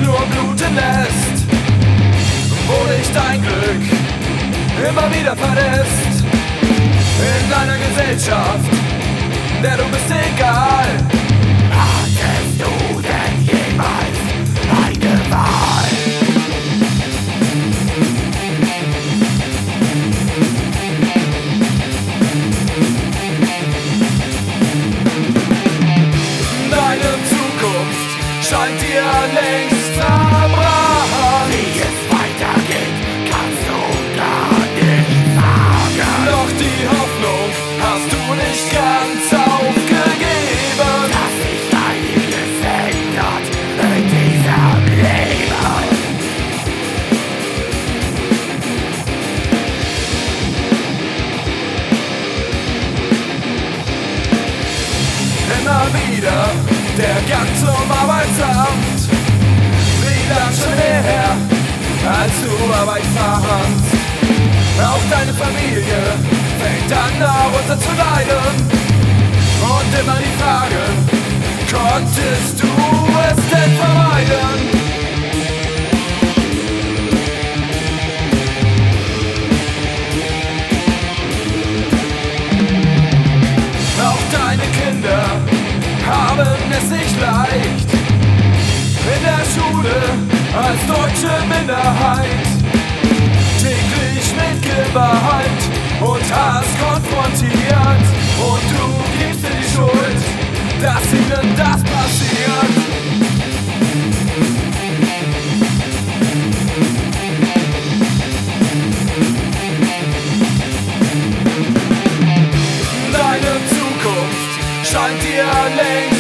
nur bluten lässt, wo dich dein Glück immer wieder verlässt. In einer Gesellschaft, der du bist egal. Hattest du denn jemals eine Wahl? Deine Zukunft scheint dir längst verbrannt. Wie es weitergeht, kannst du gar nicht sagen. Doch die Hoffnung hast du nicht ganz aufgegeben, dass sich einiges ändert in diesem Leben. Immer wieder der Gang zum Arbeitsamt. Wie lang schon her, als du Arbeit fandst. Auch deine Familie fängt an darunter zu leiden. Und immer die Frage, konntest du es denn vermeiden? Auch deine Kinder haben es nicht leicht. In der Schule als deutsche Minderheit, täglich mit Gewalt und Hass konfrontiert. Und du gibst dir die Schuld, dass ihnen das passiert. Deine Zukunft scheint dir längst